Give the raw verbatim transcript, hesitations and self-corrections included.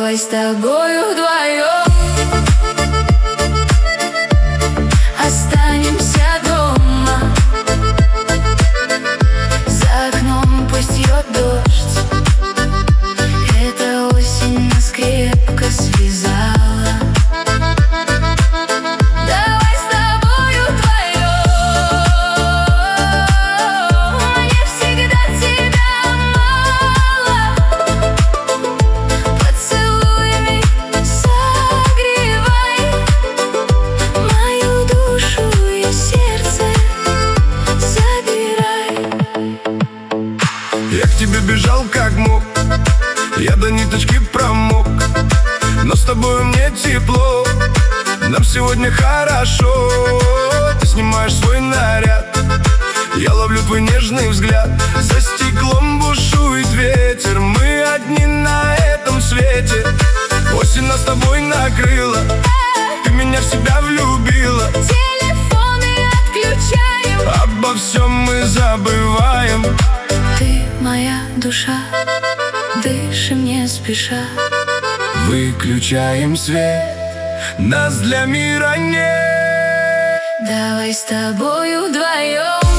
Давай с тобою вдвоем останемся дома. За окном пусть идет дождь. Эта осень нас крепко связала. Давай с тобою вдвоем. Мне всегда тебя мало. Поцелуями согревай мою душу и сердце забирай. Я к тебе бежал как мог, я до ниточки промок, но с тобой мне тепло, нам сегодня хорошо. Ты снимаешь свой наряд, я ловлю твой нежный взгляд. За стеклом бушует ветер, мы одни на этом свете. Осень нас с тобой накрыла, ты меня в себя влюбила. Телефоны отключаем, Обо всем мы забываем. ты моя душа, дышим не спеша. Выключаем свет, нас для мира нет. Давай с тобою вдвоем